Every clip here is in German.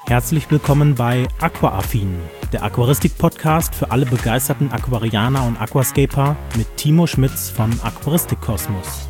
Herzlich willkommen bei Aquaaffin, der Aquaristik-Podcast für alle begeisterten Aquarianer und Aquascaper mit Timo Schmitz von Aquaristik Kosmos.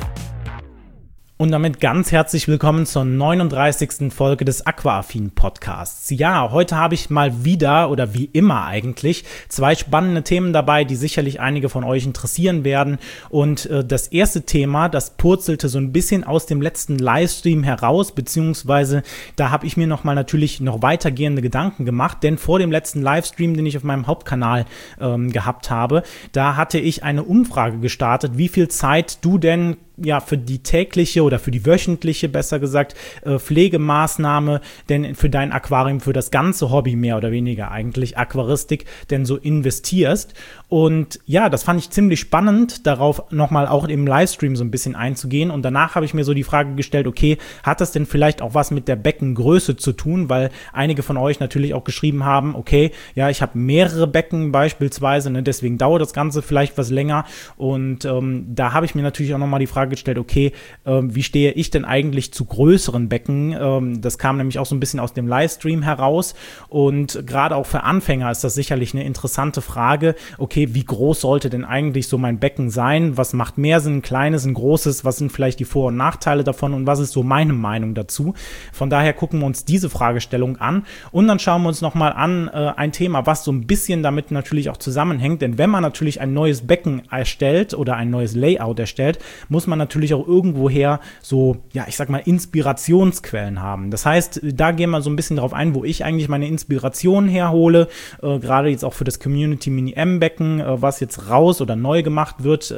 Und damit ganz herzlich willkommen zur 39. Folge des Aquaaffin Podcasts. Ja, heute habe ich mal wieder oder wie immer eigentlich 2 spannende Themen dabei, die sicherlich einige von euch interessieren werden. Und das erste Thema, das purzelte so ein bisschen aus dem letzten Livestream heraus, beziehungsweise da habe ich mir nochmal natürlich noch weitergehende Gedanken gemacht, denn vor dem letzten Livestream, den ich auf meinem Hauptkanal gehabt habe, da hatte ich eine Umfrage gestartet, wie viel Zeit du denn für die tägliche oder für die wöchentliche, besser gesagt, Pflegemaßnahme denn für dein Aquarium, für das ganze Hobby mehr oder weniger eigentlich Aquaristik, denn so investierst. Und ja, das fand ich ziemlich spannend, darauf nochmal auch im Livestream so ein bisschen einzugehen. Und danach habe ich mir so die Frage gestellt, okay, hat das denn vielleicht auch was mit der Beckengröße zu tun? Weil einige von euch natürlich auch geschrieben haben, okay, ja, ich habe mehrere Becken beispielsweise, ne, deswegen dauert das Ganze vielleicht was länger. Und da habe ich mir natürlich auch nochmal die Frage gestellt, okay, wie stehe ich denn eigentlich zu größeren Becken? Das kam nämlich auch so ein bisschen aus dem Livestream heraus und gerade auch für Anfänger ist das sicherlich eine interessante Frage. Okay, wie groß sollte denn eigentlich so mein Becken sein? Was macht mehr Sinn, ein kleines, ein großes? Was sind vielleicht die Vor- und Nachteile davon und was ist so meine Meinung dazu? Von daher gucken wir uns diese Fragestellung an und dann schauen wir uns nochmal an ein Thema, was so ein bisschen damit natürlich auch zusammenhängt, denn wenn man natürlich ein neues Becken erstellt oder ein neues Layout erstellt, muss man natürlich auch irgendwoher so, ja, ich sag mal, Inspirationsquellen haben. Das heißt, da gehen wir so ein bisschen drauf ein, wo ich eigentlich meine Inspiration herhole, gerade jetzt auch für das Community Mini-M-Becken, was jetzt raus oder neu gemacht wird,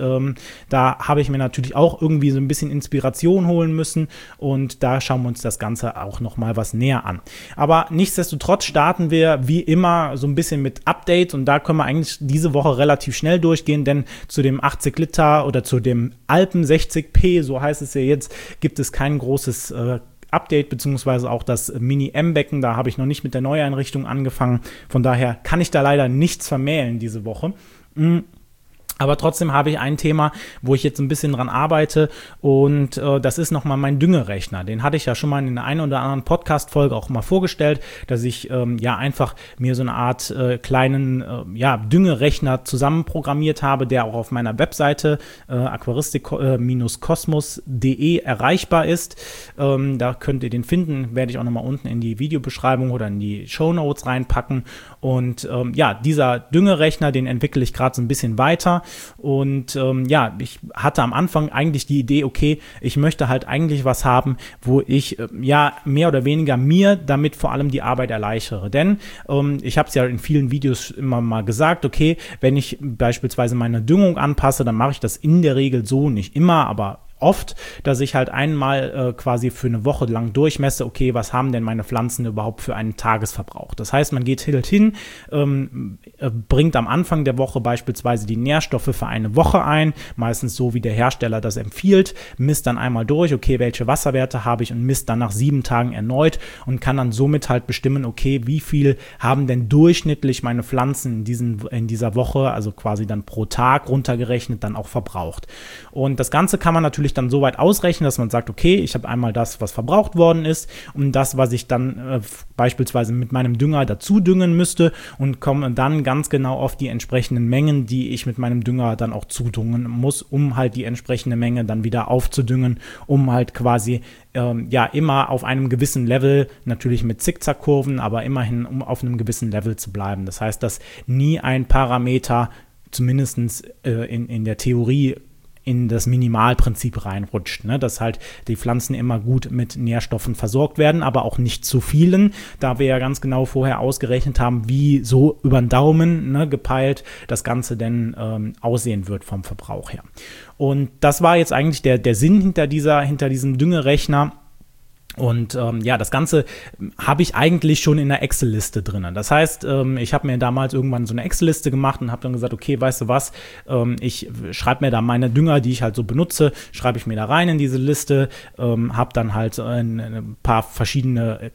da habe ich mir natürlich auch irgendwie so ein bisschen Inspiration holen müssen und da schauen wir uns das Ganze auch nochmal was näher an. Aber nichtsdestotrotz starten wir wie immer so ein bisschen mit Updates und da können wir eigentlich diese Woche relativ schnell durchgehen, denn zu dem 80 Liter oder zu dem Alpen 60P, so heißt es ja jetzt, gibt es kein großes Update, beziehungsweise auch das Mini-M-Becken, da habe ich noch nicht mit der Neueinrichtung angefangen, von daher kann ich da leider nichts vermählen diese Woche. Aber trotzdem habe ich ein Thema, wo ich jetzt ein bisschen dran arbeite und das ist nochmal mein Düngerechner. Den hatte ich ja schon mal in der einen oder anderen Podcast-Folge auch mal vorgestellt, dass ich einfach mir so eine Art kleinen Düngerechner zusammenprogrammiert habe, der auch auf meiner Webseite aquaristik-kosmos.de erreichbar ist. Da könnt ihr den finden, werde ich auch nochmal unten in die Videobeschreibung oder in die Shownotes reinpacken. Und dieser Düngerechner, den entwickle ich gerade so ein bisschen weiter. Und ich hatte am Anfang eigentlich die Idee, okay, ich möchte halt eigentlich was haben, wo ich mehr oder weniger mir damit vor allem die Arbeit erleichtere. Denn ich habe es ja in vielen Videos immer mal gesagt, okay, wenn ich beispielsweise meine Düngung anpasse, dann mache ich das in der Regel so, nicht immer, aber oft, dass ich halt einmal quasi für eine Woche lang durchmesse, okay, was haben denn meine Pflanzen überhaupt für einen Tagesverbrauch? Das heißt, man geht halt hin, bringt am Anfang der Woche beispielsweise die Nährstoffe für eine Woche ein, meistens so, wie der Hersteller das empfiehlt, misst dann einmal durch, okay, welche Wasserwerte habe ich und misst dann nach 7 Tagen erneut und kann dann somit halt bestimmen, okay, wie viel haben denn durchschnittlich meine Pflanzen in dieser Woche, also quasi dann pro Tag runtergerechnet, dann auch verbraucht. Und das Ganze kann man natürlich dann so weit ausrechnen, dass man sagt, okay, ich habe einmal das, was verbraucht worden ist und das, was ich dann beispielsweise mit meinem Dünger dazu düngen müsste und komme dann ganz genau auf die entsprechenden Mengen, die ich mit meinem Dünger dann auch zudüngen muss, um halt die entsprechende Menge dann wieder aufzudüngen, um halt quasi immer auf einem gewissen Level, natürlich mit Zickzackkurven, aber immerhin um auf einem gewissen Level zu bleiben. Das heißt, dass nie ein Parameter, zumindest in der Theorie, in das Minimalprinzip reinrutscht, ne? Dass halt die Pflanzen immer gut mit Nährstoffen versorgt werden, aber auch nicht zu vielen, da wir ja ganz genau vorher ausgerechnet haben, wie so über den Daumen, ne, gepeilt das Ganze denn aussehen wird vom Verbrauch her. Und das war jetzt eigentlich der Sinn hinter diesem Düngerechner. Und das Ganze habe ich eigentlich schon in der Excel-Liste drin. Das heißt, ich habe mir damals irgendwann so eine Excel-Liste gemacht und habe dann gesagt, okay, weißt du was, ich schreibe mir da meine Dünger, die ich halt so benutze, schreibe ich mir da rein in diese Liste, habe dann halt ein paar verschiedene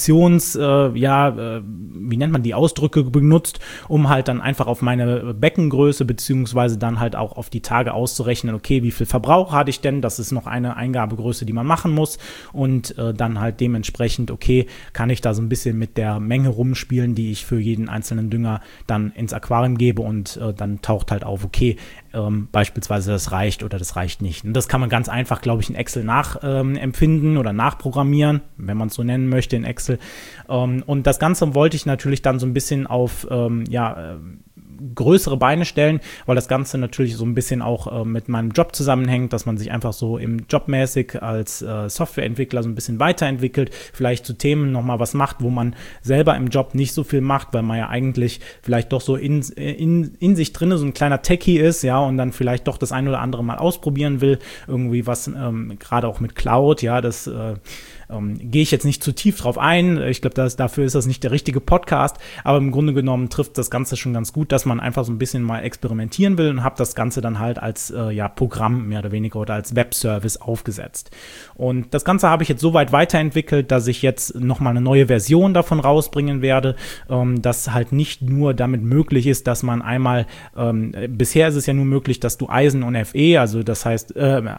wie nennt man die Ausdrücke benutzt, um halt dann einfach auf meine Beckengröße beziehungsweise dann halt auch auf die Tage auszurechnen, okay, wie viel Verbrauch hatte ich denn, das ist noch eine Eingabegröße, die man machen muss und dann halt dementsprechend, okay, kann ich da so ein bisschen mit der Menge rumspielen, die ich für jeden einzelnen Dünger dann ins Aquarium gebe und dann taucht halt auf, okay, beispielsweise das reicht oder das reicht nicht. Und das kann man ganz einfach, glaube ich, in Excel nachempfinden oder nachprogrammieren, wenn man es so nennen möchte in Excel. Und das Ganze wollte ich natürlich dann so ein bisschen auf größere Beine stellen, weil das Ganze natürlich so ein bisschen auch mit meinem Job zusammenhängt, dass man sich einfach so im Jobmäßig als Softwareentwickler so ein bisschen weiterentwickelt, vielleicht zu Themen nochmal was macht, wo man selber im Job nicht so viel macht, weil man ja eigentlich vielleicht doch so in sich drinne so ein kleiner Techie ist, ja, und dann vielleicht doch das ein oder andere mal ausprobieren will, irgendwie was, gerade auch mit Cloud, ja, das gehe ich jetzt nicht zu tief drauf ein. Ich glaube, dafür ist das nicht der richtige Podcast, aber im Grunde genommen trifft das Ganze schon ganz gut, dass man einfach so ein bisschen mal experimentieren will und habe das Ganze dann halt als Programm mehr oder weniger oder als Webservice aufgesetzt. Und das Ganze habe ich jetzt so weit weiterentwickelt, dass ich jetzt nochmal eine neue Version davon rausbringen werde, dass halt nicht nur damit möglich ist, dass man einmal, bisher ist es ja nur möglich, dass du Eisen und Fe, also das heißt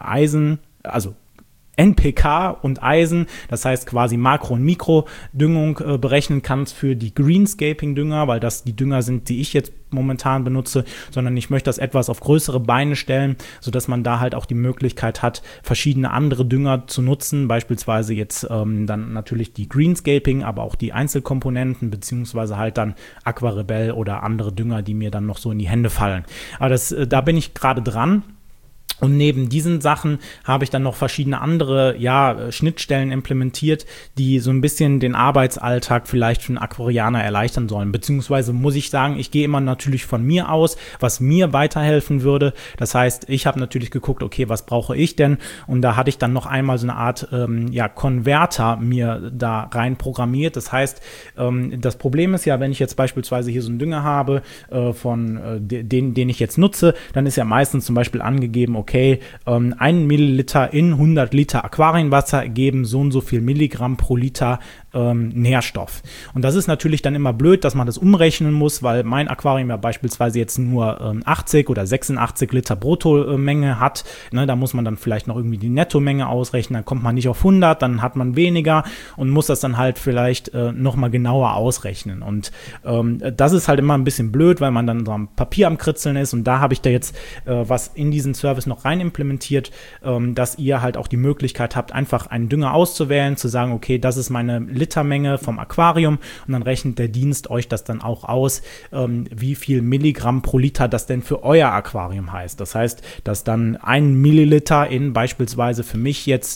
NPK und Eisen, das heißt quasi Makro- und Mikrodüngung berechnen kannst für die Greenscaping-Dünger, weil das die Dünger sind, die ich jetzt momentan benutze, sondern ich möchte das etwas auf größere Beine stellen, sodass man da halt auch die Möglichkeit hat, verschiedene andere Dünger zu nutzen, beispielsweise jetzt dann natürlich die Greenscaping, aber auch die Einzelkomponenten, beziehungsweise halt dann Aquarebel oder andere Dünger, die mir dann noch so in die Hände fallen. Aber da bin ich gerade dran. Und neben diesen Sachen habe ich dann noch verschiedene andere Schnittstellen implementiert, die so ein bisschen den Arbeitsalltag vielleicht für einen Aquarianer erleichtern sollen. Beziehungsweise muss ich sagen, ich gehe immer natürlich von mir aus, was mir weiterhelfen würde. Das heißt, ich habe natürlich geguckt, okay, was brauche ich denn? Und da hatte ich dann noch einmal so eine Art Konverter mir da rein programmiert. Das heißt, das Problem ist ja, wenn ich jetzt beispielsweise hier so einen Dünger habe den ich jetzt nutze, dann ist ja meistens zum Beispiel angegeben, okay, 1 Milliliter in 100 Liter Aquarienwasser geben so und so viel Milligramm pro Liter Nährstoff. Und das ist natürlich dann immer blöd, dass man das umrechnen muss, weil mein Aquarium ja beispielsweise jetzt nur 80 oder 86 Liter Bruttomenge hat. Ne, da muss man dann vielleicht noch irgendwie die Nettomenge ausrechnen, dann kommt man nicht auf 100, dann hat man weniger und muss das dann halt vielleicht nochmal genauer ausrechnen. Und das ist halt immer ein bisschen blöd, weil man dann so am Papier am Kritzeln ist, und da habe ich da jetzt was in diesen Service noch rein implementiert, dass ihr halt auch die Möglichkeit habt, einfach einen Dünger auszuwählen, zu sagen, okay, das ist meine Litermenge vom Aquarium, und dann rechnet der Dienst euch das dann auch aus, wie viel Milligramm pro Liter das denn für euer Aquarium heißt. Das heißt, dass dann 1 Milliliter in beispielsweise für mich jetzt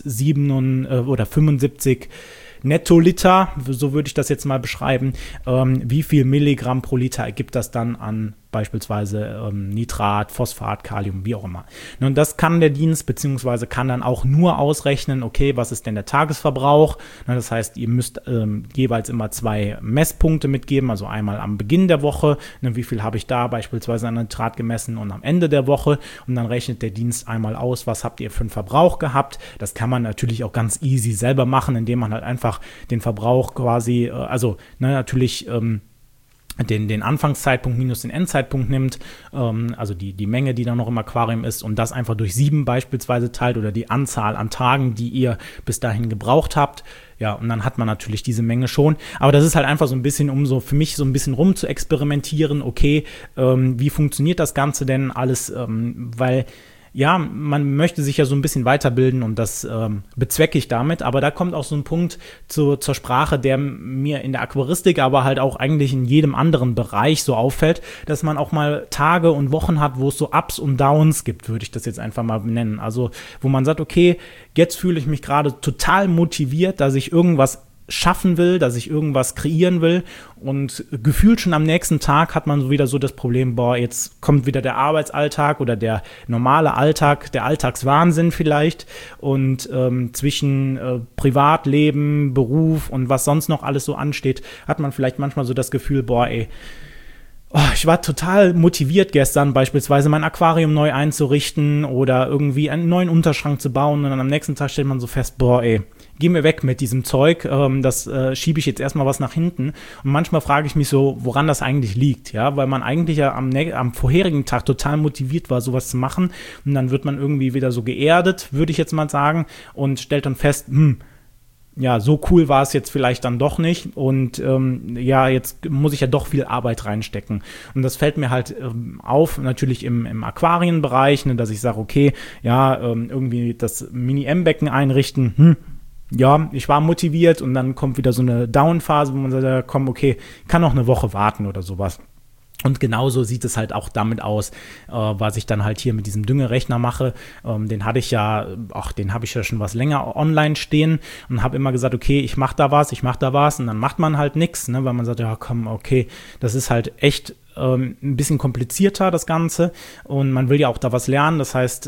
75 Nettoliter, so würde ich das jetzt mal beschreiben, wie viel Milligramm pro Liter ergibt das dann an beispielsweise Nitrat, Phosphat, Kalium, wie auch immer. Und das kann der Dienst beziehungsweise kann dann auch nur ausrechnen, okay, was ist denn der Tagesverbrauch? Das heißt, ihr müsst jeweils immer 2 Messpunkte mitgeben, also einmal am Beginn der Woche, wie viel habe ich da beispielsweise an Nitrat gemessen, und am Ende der Woche, und dann rechnet der Dienst einmal aus, was habt ihr für einen Verbrauch gehabt. Das kann man natürlich auch ganz easy selber machen, indem man halt einfach den Verbrauch quasi, natürlich den Anfangszeitpunkt minus den Endzeitpunkt nimmt, also die Menge, die dann noch im Aquarium ist, und das einfach durch 7 beispielsweise teilt oder die Anzahl an Tagen, die ihr bis dahin gebraucht habt. Ja, und dann hat man natürlich diese Menge schon. Aber das ist halt einfach so ein bisschen, für mich so ein bisschen rum zu experimentieren, okay, wie funktioniert das Ganze denn alles, weil ja, man möchte sich ja so ein bisschen weiterbilden, und das bezwecke ich damit. Aber da kommt auch so ein Punkt zur Sprache, der mir in der Aquaristik, aber halt auch eigentlich in jedem anderen Bereich so auffällt, dass man auch mal Tage und Wochen hat, wo es so Ups und Downs gibt, würde ich das jetzt einfach mal benennen. Also wo man sagt, okay, jetzt fühle ich mich gerade total motiviert, dass ich irgendwas schaffen will, dass ich irgendwas kreieren will, und gefühlt schon am nächsten Tag hat man so wieder so das Problem, jetzt kommt wieder der Arbeitsalltag oder der normale Alltag, der Alltagswahnsinn vielleicht, und zwischen Privatleben, Beruf und was sonst noch alles so ansteht, hat man vielleicht manchmal so das Gefühl, ich war total motiviert gestern, beispielsweise mein Aquarium neu einzurichten oder irgendwie einen neuen Unterschrank zu bauen, und dann am nächsten Tag stellt man so fest, geh mir weg mit diesem Zeug, das schiebe ich jetzt erstmal was nach hinten. Und manchmal frage ich mich so, woran das eigentlich liegt, ja, weil man eigentlich ja am vorherigen Tag total motiviert war, sowas zu machen, und dann wird man irgendwie wieder so geerdet, würde ich jetzt mal sagen, und stellt dann fest, ja, so cool war es jetzt vielleicht dann doch nicht und jetzt muss ich ja doch viel Arbeit reinstecken. Und das fällt mir halt auf, natürlich im Aquarienbereich, ne, dass ich sage, okay, ja, irgendwie das Mini-M-Becken einrichten, ja, ich war motiviert und dann kommt wieder so eine Down-Phase, wo man sagt, komm, okay, kann noch eine Woche warten oder sowas. Und genauso sieht es halt auch damit aus, was ich dann halt hier mit diesem Düngerechner mache. Den habe ich ja schon was länger online stehen und habe immer gesagt, okay, ich mache da was und dann macht man halt nichts, ne, weil man sagt, ja komm, okay, das ist halt echt ein bisschen komplizierter, das Ganze, und man will ja auch da was lernen, das heißt,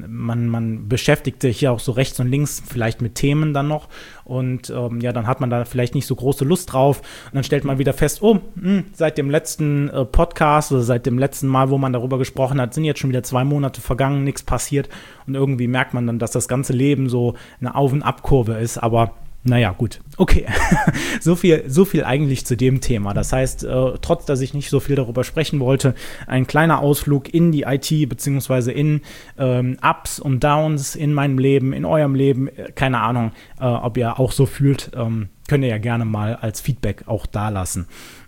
man beschäftigt sich ja auch so rechts und links vielleicht mit Themen dann noch und dann hat man da vielleicht nicht so große Lust drauf und dann stellt man wieder fest, seit dem letzten Podcast oder seit dem letzten Mal, wo man darüber gesprochen hat, sind jetzt schon wieder 2 Monate vergangen, nichts passiert und irgendwie merkt man dann, dass das ganze Leben so eine Auf- und Abkurve ist, aber naja, gut, okay. So viel eigentlich zu dem Thema. Das heißt, trotz, dass ich nicht so viel darüber sprechen wollte, ein kleiner Ausflug in die IT, beziehungsweise in Ups und Downs in meinem Leben, in eurem Leben. Keine Ahnung, ob ihr auch so fühlt, könnt ihr ja gerne mal als Feedback auch da lassen.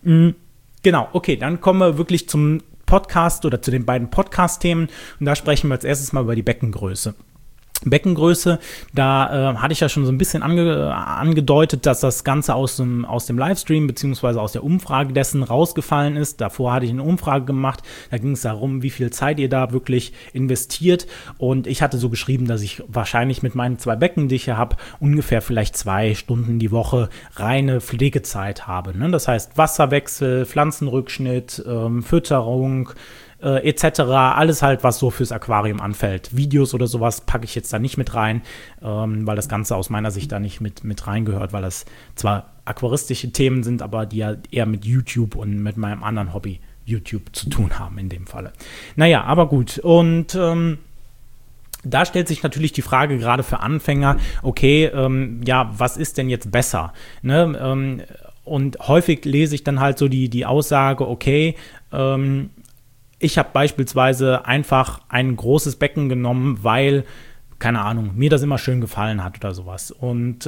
Genau, okay, dann kommen wir wirklich zum Podcast oder zu den beiden Podcast-Themen. Und da sprechen wir als erstes mal über die Beckengröße. Beckengröße, da hatte ich ja schon so ein bisschen angedeutet, dass das Ganze aus dem Livestream beziehungsweise aus der Umfrage dessen rausgefallen ist. Davor hatte ich eine Umfrage gemacht, da ging es darum, wie viel Zeit ihr da wirklich investiert, und ich hatte so geschrieben, dass ich wahrscheinlich mit meinen 2 Becken, die ich hier habe, ungefähr vielleicht 2 Stunden die Woche reine Pflegezeit habe, ne? Das heißt Wasserwechsel, Pflanzenrückschnitt, Fütterung, etc., alles halt, was so fürs Aquarium anfällt. Videos oder sowas packe ich jetzt da nicht mit rein, weil das Ganze aus meiner Sicht da nicht mit reingehört, weil das zwar aquaristische Themen sind, aber die ja eher mit YouTube und mit meinem anderen Hobby YouTube zu tun haben in dem Falle. Naja, aber gut. Und da stellt sich natürlich die Frage, gerade für Anfänger, okay, was ist denn jetzt besser? Ne? Und häufig lese ich dann halt so die Aussage, okay, ich habe beispielsweise einfach ein großes Becken genommen, weil, keine Ahnung, mir das immer schön gefallen hat oder sowas. Und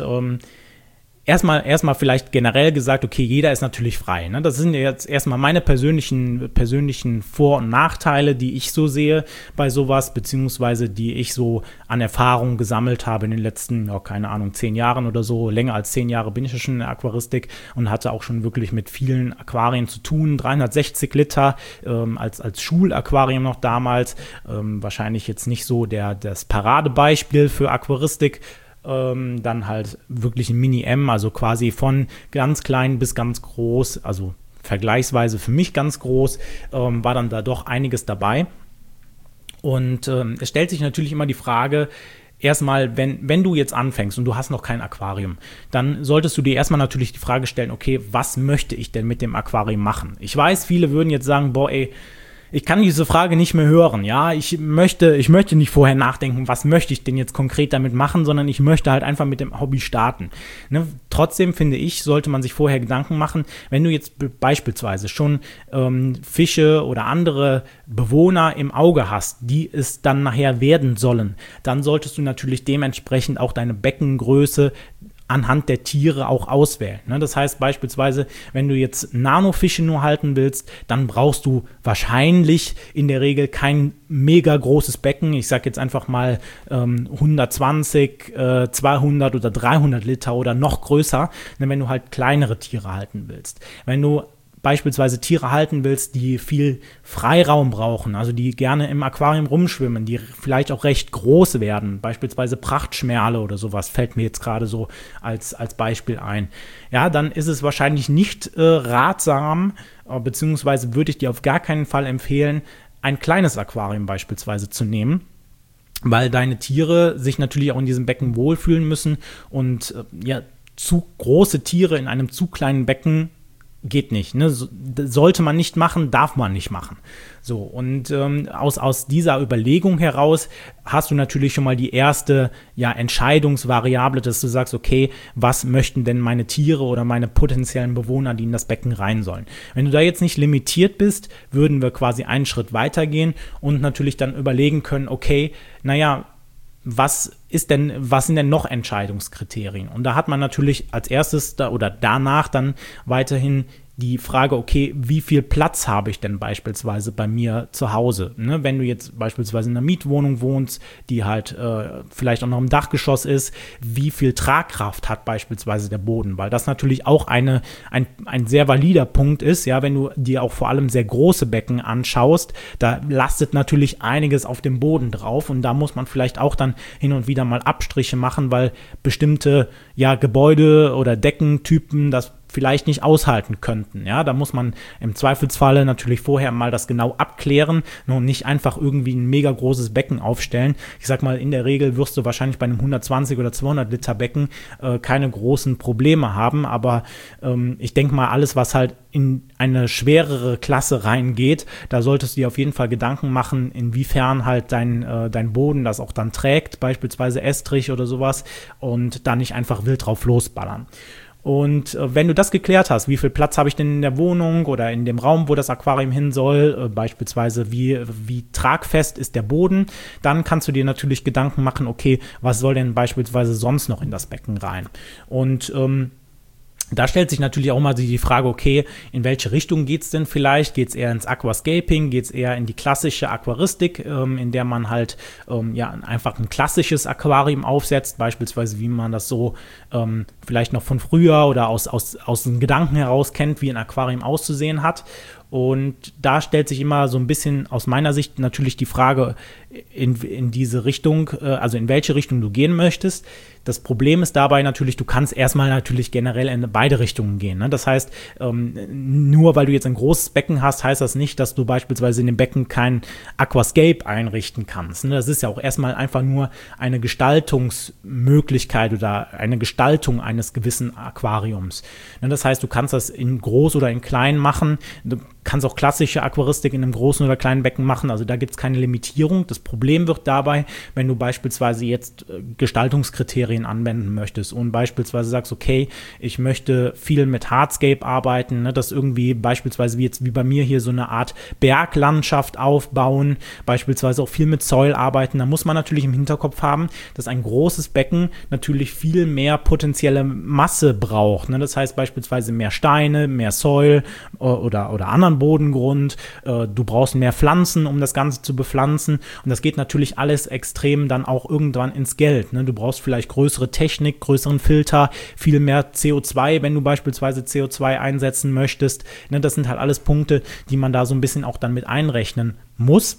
erstmal vielleicht generell gesagt, okay, jeder ist natürlich frei, ne? Das sind ja jetzt erstmal meine persönlichen Vor- und Nachteile, die ich so sehe bei sowas, beziehungsweise die ich so an Erfahrung gesammelt habe in den letzten, 10 Jahren oder so. Länger als 10 Jahre bin ich ja schon in der Aquaristik und hatte auch schon wirklich mit vielen Aquarien zu tun. 360 Liter als Schulaquarium noch damals. Wahrscheinlich jetzt nicht so das Paradebeispiel für Aquaristik. Dann halt wirklich ein Mini-M, also quasi von ganz klein bis ganz groß, also vergleichsweise für mich ganz groß, war dann da doch einiges dabei. Und es stellt sich natürlich immer die Frage, erstmal, wenn du jetzt anfängst und du hast noch kein Aquarium, dann solltest du dir erstmal natürlich die Frage stellen, okay, was möchte ich denn mit dem Aquarium machen? Ich weiß, viele würden jetzt sagen, ich kann diese Frage nicht mehr hören, ja, ich möchte nicht vorher nachdenken, was möchte ich denn jetzt konkret damit machen, sondern ich möchte halt einfach mit dem Hobby starten. Ne? Trotzdem finde ich, sollte man sich vorher Gedanken machen, wenn du jetzt beispielsweise schon Fische oder andere Bewohner im Auge hast, die es dann nachher werden sollen, dann solltest du natürlich dementsprechend auch deine Beckengröße anhand der Tiere auch auswählen. Ne? Das heißt beispielsweise, wenn du jetzt Nanofische nur halten willst, dann brauchst du wahrscheinlich in der Regel kein mega großes Becken. Ich sage jetzt einfach mal 120, 200 oder 300 Liter oder noch größer, ne, wenn du halt kleinere Tiere halten willst. Wenn du beispielsweise Tiere halten willst, die viel Freiraum brauchen, also die gerne im Aquarium rumschwimmen, die vielleicht auch recht groß werden, beispielsweise Prachtschmerle oder sowas, fällt mir jetzt gerade so als Beispiel ein. Ja, dann ist es wahrscheinlich nicht ratsam, beziehungsweise würde ich dir auf gar keinen Fall empfehlen, ein kleines Aquarium beispielsweise zu nehmen, weil deine Tiere sich natürlich auch in diesem Becken wohlfühlen müssen und zu große Tiere in einem zu kleinen Becken geht nicht, ne? Sollte man nicht machen, darf man nicht machen. So, und aus dieser Überlegung heraus hast du natürlich schon mal die erste Entscheidungsvariable, dass du sagst, okay, was möchten denn meine Tiere oder meine potenziellen Bewohner, die in das Becken rein sollen? Wenn du da jetzt nicht limitiert bist, würden wir quasi einen Schritt weitergehen und natürlich dann überlegen können, okay, was sind denn noch Entscheidungskriterien? Und da hat man natürlich als erstes oder danach dann weiterhin die Frage, okay, wie viel Platz habe ich denn beispielsweise bei mir zu Hause? Ne? Wenn du jetzt beispielsweise in einer Mietwohnung wohnst, die halt vielleicht auch noch im Dachgeschoss ist, wie viel Tragkraft hat beispielsweise der Boden? Weil das natürlich auch ein sehr valider Punkt ist, ja, wenn du dir auch vor allem sehr große Becken anschaust, da lastet natürlich einiges auf dem Boden drauf und da muss man vielleicht auch dann hin und wieder mal Abstriche machen, weil bestimmte Gebäude oder Deckentypen das vielleicht nicht aushalten könnten. Ja, da muss man im Zweifelsfalle natürlich vorher mal das genau abklären und nicht einfach irgendwie ein mega großes Becken aufstellen. Ich sag mal, in der Regel wirst du wahrscheinlich bei einem 120 oder 200 Liter Becken keine großen Probleme haben, aber ich denke mal, alles, was halt in eine schwerere Klasse reingeht, da solltest du dir auf jeden Fall Gedanken machen, inwiefern halt dein Boden das auch dann trägt, beispielsweise Estrich oder sowas, und da nicht einfach wild drauf losballern. Und wenn du das geklärt hast, wie viel Platz habe ich denn in der Wohnung oder in dem Raum, wo das Aquarium hin soll, beispielsweise wie tragfest ist der Boden, dann kannst du dir natürlich Gedanken machen, okay, was soll denn beispielsweise sonst noch in das Becken rein? Und da stellt sich natürlich auch mal die Frage, okay, in welche Richtung geht es denn vielleicht? Geht es eher ins Aquascaping? Geht es eher in die klassische Aquaristik, in der man halt einfach ein klassisches Aquarium aufsetzt, beispielsweise wie man das so vielleicht noch von früher oder aus den Gedanken heraus kennt, wie ein Aquarium auszusehen hat? Und da stellt sich immer so ein bisschen aus meiner Sicht natürlich die Frage in diese Richtung, also in welche Richtung du gehen möchtest. Das Problem ist dabei natürlich, du kannst erstmal natürlich generell in beide Richtungen gehen. Ne? Das heißt, nur weil du jetzt ein großes Becken hast, heißt das nicht, dass du beispielsweise in dem Becken kein Aquascape einrichten kannst. Ne? Das ist ja auch erstmal einfach nur eine Gestaltungsmöglichkeit oder eine Gestaltung eines gewissen Aquariums. Ne? Das heißt, du kannst das in groß oder in klein machen. Du kannst auch klassische Aquaristik in einem großen oder kleinen Becken machen. Also da gibt es keine Limitierung. Das Problem wird dabei, wenn du beispielsweise jetzt Gestaltungskriterien anwenden möchtest und beispielsweise sagst, okay, ich möchte viel mit Hardscape arbeiten, ne, das irgendwie beispielsweise wie bei mir hier so eine Art Berglandschaft aufbauen, beispielsweise auch viel mit Soil arbeiten. Da muss man natürlich im Hinterkopf haben, dass ein großes Becken natürlich viel mehr potenzielle Masse braucht. Ne? Das heißt beispielsweise mehr Steine, mehr Soil oder anderen Bodengrund. Du brauchst mehr Pflanzen, um das Ganze zu bepflanzen. Und das geht natürlich alles extrem dann auch irgendwann ins Geld. Ne? Du brauchst vielleicht größere Technik, größeren Filter, viel mehr CO2, wenn du beispielsweise CO2 einsetzen möchtest. Ne? Das sind halt alles Punkte, die man da so ein bisschen auch dann mit einrechnen muss.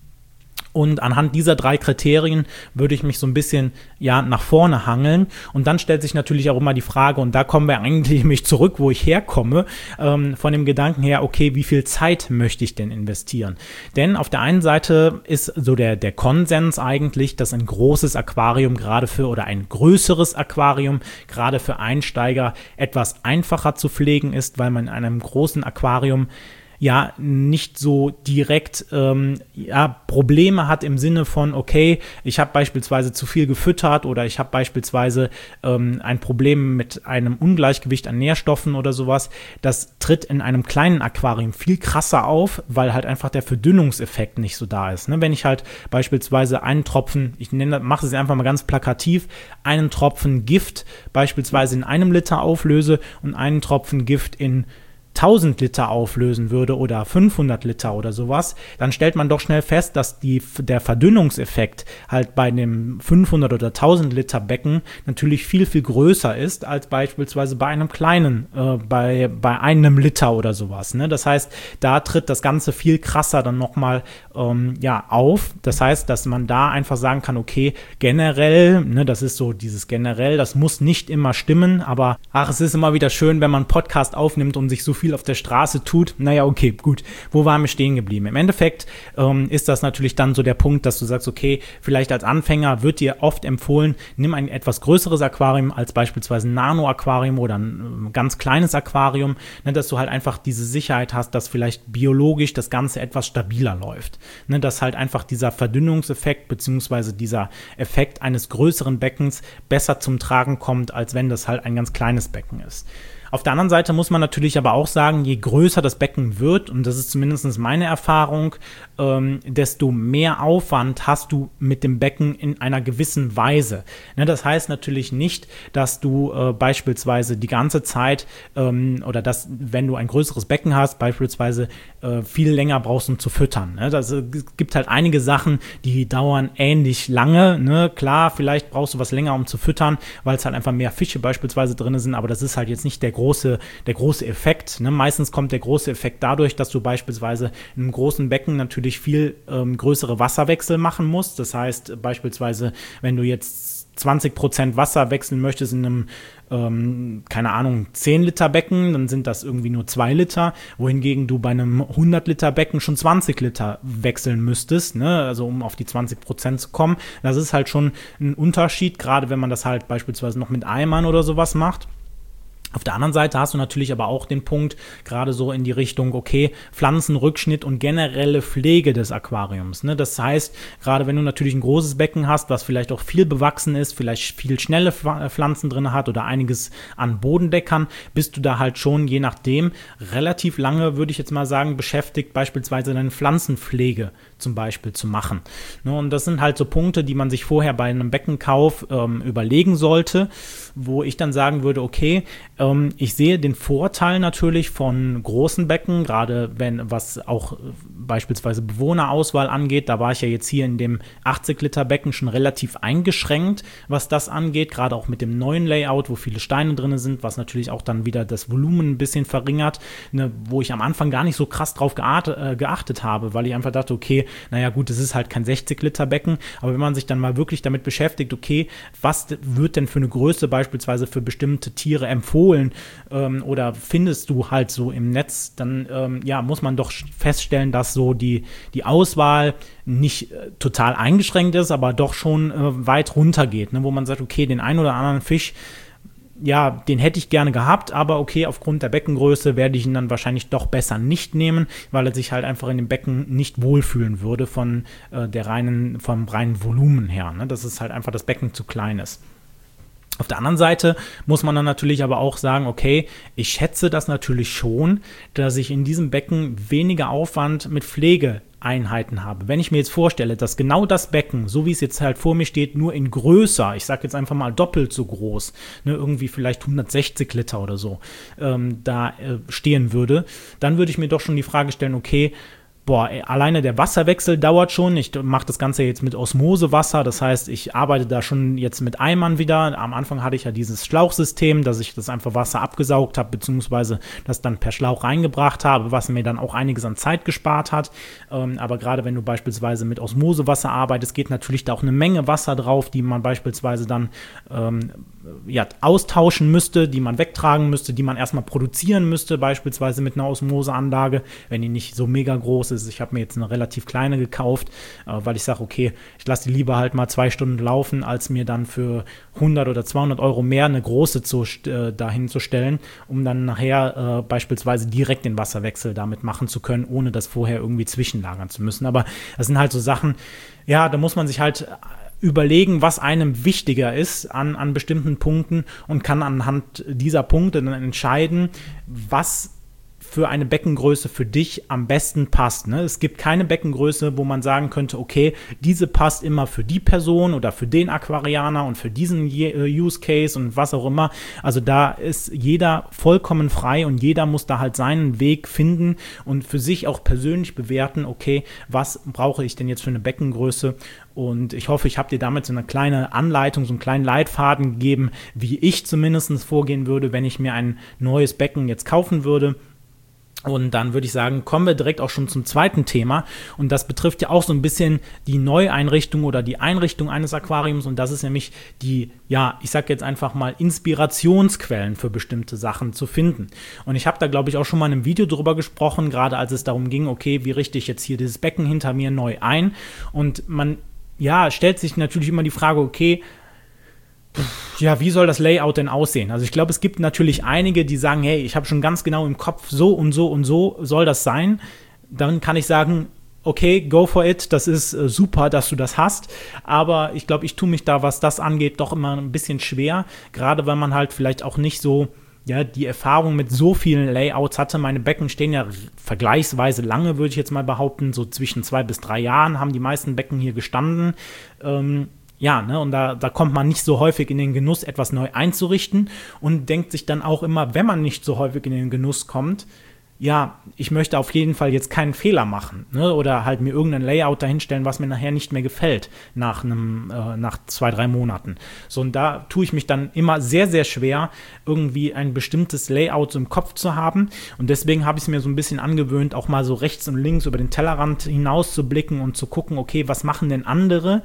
Und anhand dieser 3 Kriterien würde ich mich so ein bisschen nach vorne hangeln. Und dann stellt sich natürlich auch immer die Frage, und da kommen wir eigentlich nämlich zurück, wo ich herkomme, von dem Gedanken her, okay, wie viel Zeit möchte ich denn investieren? Denn auf der einen Seite ist so der Konsens eigentlich, dass ein großes Aquarium oder ein größeres Aquarium gerade für Einsteiger etwas einfacher zu pflegen ist, weil man in einem großen Aquarium nicht so direkt Probleme hat im Sinne von, okay, ich habe beispielsweise zu viel gefüttert oder ich habe beispielsweise ein Problem mit einem Ungleichgewicht an Nährstoffen oder sowas. Das tritt in einem kleinen Aquarium viel krasser auf, weil halt einfach der Verdünnungseffekt nicht so da ist. Ne? Wenn ich halt beispielsweise einen Tropfen, mache es einfach mal ganz plakativ, einen Tropfen Gift beispielsweise in 1 Liter auflöse und einen Tropfen Gift in 1000 Liter auflösen würde oder 500 Liter oder sowas, dann stellt man doch schnell fest, dass der Verdünnungseffekt halt bei einem 500 oder 1000 Liter Becken natürlich viel, viel größer ist als beispielsweise bei einem kleinen, bei 1 Liter oder sowas. Ne? Das heißt, da tritt das Ganze viel krasser dann nochmal auf. Das heißt, dass man da einfach sagen kann, okay, generell, ne, das ist so dieses generell, das muss nicht immer stimmen, aber es ist immer wieder schön, wenn man einen Podcast aufnimmt und sich so viel auf der Straße tut. Naja, okay, gut. Wo waren wir stehen geblieben? Im Endeffekt ist das natürlich dann so der Punkt, dass du sagst, okay, vielleicht als Anfänger wird dir oft empfohlen, nimm ein etwas größeres Aquarium als beispielsweise ein Nano-Aquarium oder ein ganz kleines Aquarium, ne, dass du halt einfach diese Sicherheit hast, dass vielleicht biologisch das Ganze etwas stabiler läuft. Ne, dass halt einfach dieser Verdünnungseffekt beziehungsweise dieser Effekt eines größeren Beckens besser zum Tragen kommt, als wenn das halt ein ganz kleines Becken ist. Auf der anderen Seite muss man natürlich aber auch sagen, je größer das Becken wird, und das ist zumindest meine Erfahrung, desto mehr Aufwand hast du mit dem Becken in einer gewissen Weise. Ne, das heißt natürlich nicht, dass du beispielsweise die ganze Zeit oder dass, wenn du ein größeres Becken hast, beispielsweise viel länger brauchst, um zu füttern. Ne? Es gibt halt einige Sachen, die dauern ähnlich lange. Ne? Klar, vielleicht brauchst du was länger, um zu füttern, weil es halt einfach mehr Fische beispielsweise drin sind, aber das ist halt jetzt nicht der große Effekt. Ne? Meistens kommt der große Effekt dadurch, dass du beispielsweise in einem großen Becken natürlich viel größere Wasserwechsel machen musst. Das heißt beispielsweise, wenn du jetzt 20% Wasser wechseln möchtest in einem, keine Ahnung, 10 Liter Becken, dann sind das irgendwie nur 2 Liter, wohingegen du bei einem 100 Liter Becken schon 20 Liter wechseln müsstest, ne? Also um auf die 20% zu kommen. Das ist halt schon ein Unterschied, gerade wenn man das halt beispielsweise noch mit Eimern oder sowas macht. Auf der anderen Seite hast du natürlich aber auch den Punkt, gerade so in die Richtung, okay, Pflanzenrückschnitt und generelle Pflege des Aquariums. Ne? Das heißt, gerade wenn du natürlich ein großes Becken hast, was vielleicht auch viel bewachsen ist, vielleicht viel schnelle Pflanzen drin hat oder einiges an Bodendeckern, bist du da halt schon, je nachdem, relativ lange, würde ich jetzt mal sagen, beschäftigt, beispielsweise deine Pflanzenpflege zum Beispiel zu machen. Ne? Und das sind halt so Punkte, die man sich vorher bei einem Beckenkauf überlegen sollte, wo ich dann sagen würde, okay, ich sehe den Vorteil natürlich von großen Becken, gerade was auch beispielsweise Bewohnerauswahl angeht. Da war ich ja jetzt hier in dem 80 Liter Becken schon relativ eingeschränkt, was das angeht, gerade auch mit dem neuen Layout, wo viele Steine drin sind, was natürlich auch dann wieder das Volumen ein bisschen verringert, ne, wo ich am Anfang gar nicht so krass drauf geachtet habe, weil ich einfach dachte, okay, naja gut, es ist halt kein 60 Liter Becken, aber wenn man sich dann mal wirklich damit beschäftigt, okay, was wird denn für eine Größe beispielsweise für bestimmte Tiere empfohlen, oder findest du halt so im Netz, dann muss man doch feststellen, dass so die Auswahl nicht total eingeschränkt ist, aber doch schon weit runter geht, ne? Wo man sagt, okay, den einen oder anderen Fisch, ja, den hätte ich gerne gehabt, aber okay, aufgrund der Beckengröße werde ich ihn dann wahrscheinlich doch besser nicht nehmen, weil er sich halt einfach in dem Becken nicht wohlfühlen würde vom reinen Volumen her, ne? Dass es halt einfach das Becken zu klein ist. Auf der anderen Seite muss man dann natürlich aber auch sagen, okay, ich schätze das natürlich schon, dass ich in diesem Becken weniger Aufwand mit Pflegeeinheiten habe. Wenn ich mir jetzt vorstelle, dass genau das Becken, so wie es jetzt halt vor mir steht, nur in größer, ich sage jetzt einfach mal doppelt so groß, ne, irgendwie vielleicht 160 Liter oder so, stehen würde, dann würde ich mir doch schon die Frage stellen, okay, alleine der Wasserwechsel dauert schon. Ich mache das Ganze jetzt mit Osmosewasser, das heißt, ich arbeite da schon jetzt mit Eimern wieder. Am Anfang hatte ich ja dieses Schlauchsystem, dass ich das einfach Wasser abgesaugt habe, beziehungsweise das dann per Schlauch reingebracht habe, was mir dann auch einiges an Zeit gespart hat. Aber gerade wenn du beispielsweise mit Osmosewasser arbeitest, geht natürlich da auch eine Menge Wasser drauf, die man beispielsweise dann austauschen müsste, die man wegtragen müsste, die man erstmal produzieren müsste, beispielsweise mit einer Osmoseanlage, wenn die nicht so mega groß ist. Ich habe mir jetzt eine relativ kleine gekauft, weil ich sage, okay, ich lasse die lieber halt mal 2 Stunden laufen, als mir dann für 100 oder 200 Euro mehr eine große dahin zu stellen, um dann nachher beispielsweise direkt den Wasserwechsel damit machen zu können, ohne das vorher irgendwie zwischenlagern zu müssen. Aber das sind halt so Sachen, ja, da muss man sich halt überlegen, was einem wichtiger ist an bestimmten Punkten und kann anhand dieser Punkte dann entscheiden, was für eine Beckengröße für dich am besten passt. Ne? Es gibt keine Beckengröße, wo man sagen könnte, okay, diese passt immer für die Person oder für den Aquarianer und für diesen Use Case und was auch immer. Also da ist jeder vollkommen frei und jeder muss da halt seinen Weg finden und für sich auch persönlich bewerten, okay, was brauche ich denn jetzt für eine Beckengröße? Und ich hoffe, ich habe dir damit so eine kleine Anleitung, so einen kleinen Leitfaden gegeben, wie ich zumindest vorgehen würde, wenn ich mir ein neues Becken jetzt kaufen würde. Und dann würde ich sagen, kommen wir direkt auch schon zum zweiten Thema. Und das betrifft ja auch so ein bisschen die Neueinrichtung oder die Einrichtung eines Aquariums. Und das ist nämlich die, ich sage jetzt einfach mal, Inspirationsquellen für bestimmte Sachen zu finden. Und ich habe da, glaube ich, auch schon mal in einem Video drüber gesprochen, gerade als es darum ging, okay, wie richte ich jetzt hier dieses Becken hinter mir neu ein? Und man, stellt sich natürlich immer die Frage, okay, wie soll das Layout denn aussehen? Also ich glaube, es gibt natürlich einige, die sagen, hey, ich habe schon ganz genau im Kopf, so und so und so soll das sein. Dann kann ich sagen, okay, go for it, das ist super, dass du das hast. Aber ich glaube, ich tue mich da, was das angeht, doch immer ein bisschen schwer. Gerade weil man halt vielleicht auch nicht so ja die Erfahrung mit so vielen Layouts hatte. Meine Becken stehen ja vergleichsweise lange, würde ich jetzt mal behaupten. So zwischen 2 bis 3 Jahren haben die meisten Becken hier gestanden. Und da kommt man nicht so häufig in den Genuss, etwas neu einzurichten und denkt sich dann auch immer, wenn man nicht so häufig in den Genuss kommt, ja, ich möchte auf jeden Fall jetzt keinen Fehler machen, ne? Oder halt mir irgendein Layout dahinstellen, was mir nachher nicht mehr gefällt nach 2, 3 Monaten. So, und da tue ich mich dann immer sehr, sehr schwer, irgendwie ein bestimmtes Layout so im Kopf zu haben. Und deswegen habe ich es mir so ein bisschen angewöhnt, auch mal so rechts und links über den Tellerrand hinaus zu blicken und zu gucken, okay, was machen denn andere?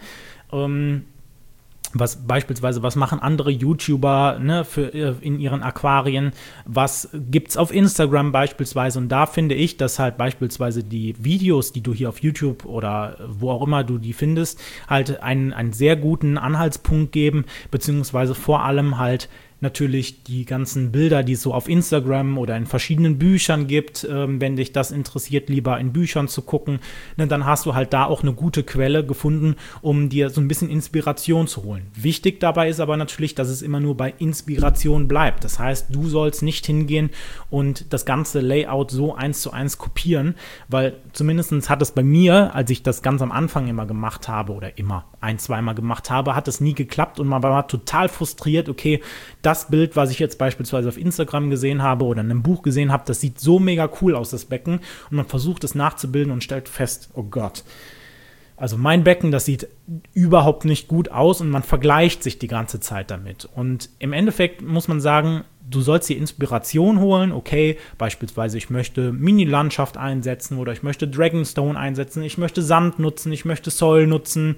Was machen andere YouTuber, ne, in ihren Aquarien, was gibt's auf Instagram beispielsweise, und da finde ich, dass halt beispielsweise die Videos, die du hier auf YouTube oder wo auch immer du die findest, halt einen sehr guten Anhaltspunkt geben, beziehungsweise vor allem halt natürlich die ganzen Bilder, die es so auf Instagram oder in verschiedenen Büchern gibt, wenn dich das interessiert, lieber in Büchern zu gucken, ne, dann hast du halt da auch eine gute Quelle gefunden, um dir so ein bisschen Inspiration zu holen. Wichtig dabei ist aber natürlich, dass es immer nur bei Inspiration bleibt. Das heißt, du sollst nicht hingehen und das ganze Layout so 1:1 kopieren, weil zumindest hat es bei mir, als ich das ganz am Anfang immer gemacht habe oder immer 1-2 Mal gemacht habe, hat es nie geklappt und man war total frustriert, okay, das Bild, was ich jetzt beispielsweise auf Instagram gesehen habe oder in einem Buch gesehen habe, das sieht so mega cool aus, das Becken, und man versucht es nachzubilden und stellt fest, oh Gott, also mein Becken, das sieht überhaupt nicht gut aus, und man vergleicht sich die ganze Zeit damit. Und im Endeffekt muss man sagen, du sollst dir Inspiration holen, okay, beispielsweise ich möchte Mini-Landschaft einsetzen oder ich möchte Dragonstone einsetzen, ich möchte Sand nutzen, ich möchte Soil nutzen,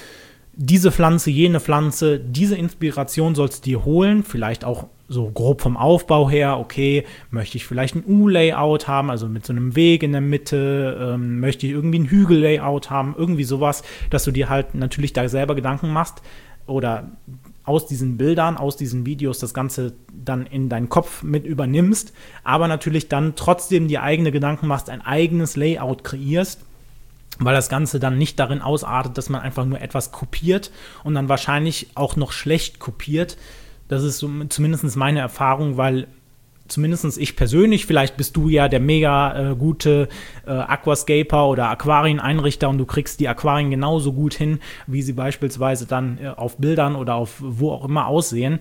diese Pflanze, jene Pflanze, diese Inspiration sollst du dir holen, vielleicht auch so grob vom Aufbau her, okay, möchte ich vielleicht ein U-Layout haben, also mit so einem Weg in der Mitte, möchte ich irgendwie ein Hügel-Layout haben, irgendwie sowas, dass du dir halt natürlich da selber Gedanken machst oder aus diesen Bildern, aus diesen Videos das Ganze dann in deinen Kopf mit übernimmst, aber natürlich dann trotzdem dir eigene Gedanken machst, ein eigenes Layout kreierst, weil das Ganze dann nicht darin ausartet, dass man einfach nur etwas kopiert und dann wahrscheinlich auch noch schlecht kopiert. Das ist so zumindest meine Erfahrung, weil zumindest ich persönlich, vielleicht bist du ja der mega gute Aquascaper oder Aquarieneinrichter und du kriegst die Aquarien genauso gut hin, wie sie beispielsweise dann auf Bildern oder auf wo auch immer aussehen.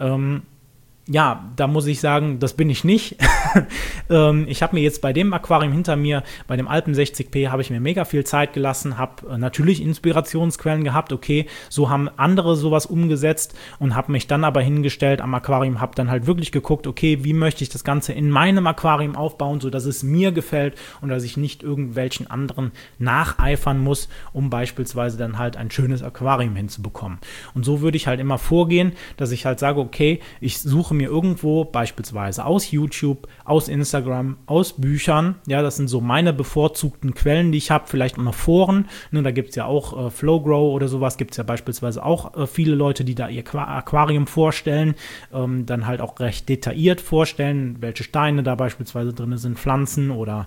Ja, da muss ich sagen, das bin ich nicht. Ich habe mir jetzt bei dem Aquarium hinter mir, bei dem Alpen 60p, habe ich mir mega viel Zeit gelassen, habe natürlich Inspirationsquellen gehabt, okay, so haben andere sowas umgesetzt und habe mich dann aber hingestellt am Aquarium, habe dann halt wirklich geguckt, okay, wie möchte ich das Ganze in meinem Aquarium aufbauen, sodass es mir gefällt und dass ich nicht irgendwelchen anderen nacheifern muss, um beispielsweise dann halt ein schönes Aquarium hinzubekommen. Und so würde ich halt immer vorgehen, dass ich halt sage, okay, ich suche mir irgendwo beispielsweise aus YouTube, aus Instagram, aus Büchern, ja, das sind so meine bevorzugten Quellen, die ich habe, vielleicht auch noch Foren, ne, da gibt es ja auch Flowgrow oder sowas, gibt es ja beispielsweise auch viele Leute, die da ihr Aquarium vorstellen, dann halt auch recht detailliert vorstellen, welche Steine da beispielsweise drin sind, Pflanzen oder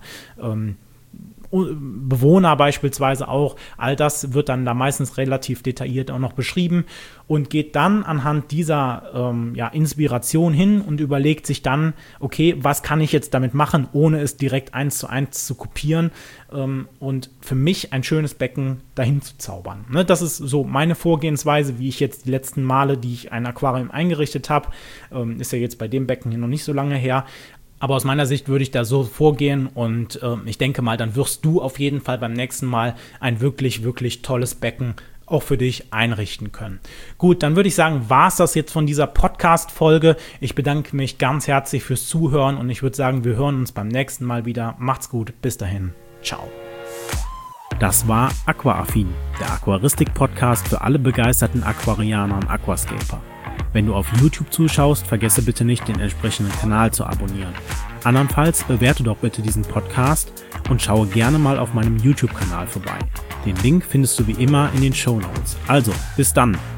Bewohner beispielsweise auch, all das wird dann da meistens relativ detailliert auch noch beschrieben und geht dann anhand dieser Inspiration hin und überlegt sich dann, okay, was kann ich jetzt damit machen, ohne es direkt 1:1 zu kopieren und für mich ein schönes Becken dahin zu zaubern. Ne, das ist so meine Vorgehensweise, wie ich jetzt die letzten Male, die ich ein Aquarium eingerichtet habe, ist ja jetzt bei dem Becken hier noch nicht so lange her, aber aus meiner Sicht würde ich da so vorgehen und ich denke mal, dann wirst du auf jeden Fall beim nächsten Mal ein wirklich, wirklich tolles Becken auch für dich einrichten können. Gut, dann würde ich sagen, war es das jetzt von dieser Podcast-Folge. Ich bedanke mich ganz herzlich fürs Zuhören und ich würde sagen, wir hören uns beim nächsten Mal wieder. Macht's gut, bis dahin. Ciao. Das war Aquaaffin, der Aquaristik-Podcast für alle begeisterten Aquarianer und Aquascaper. Wenn du auf YouTube zuschaust, vergesse bitte nicht, den entsprechenden Kanal zu abonnieren. Andernfalls bewerte doch bitte diesen Podcast und schaue gerne mal auf meinem YouTube-Kanal vorbei. Den Link findest du wie immer in den Shownotes. Also, bis dann!